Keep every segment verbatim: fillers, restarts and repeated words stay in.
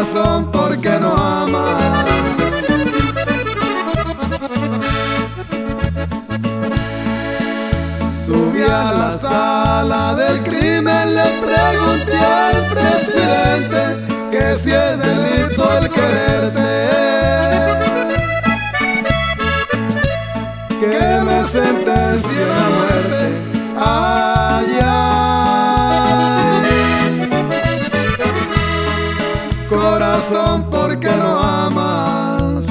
Corazón, ¿por qué no amas? Subí a la sala del crimen, le pregunté al presidente que si es delito el quererte, que me sentencie a muerte. Ay, ay, corazón, ¿por qué no amas?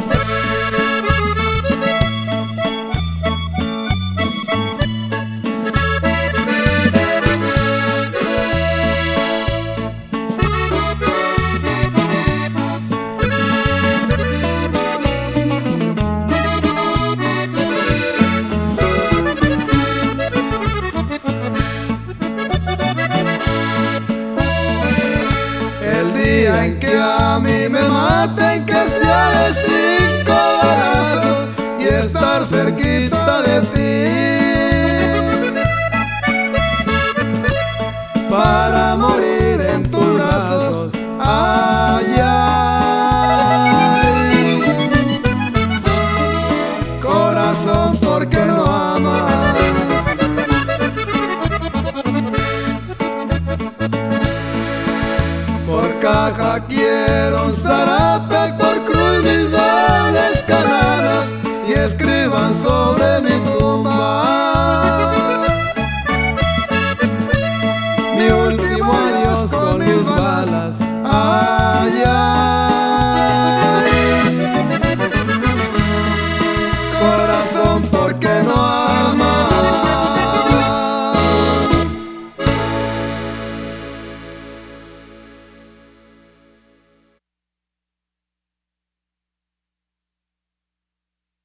En que a mí me maten, que sea de cinco balazos y estar cerquita de ti, para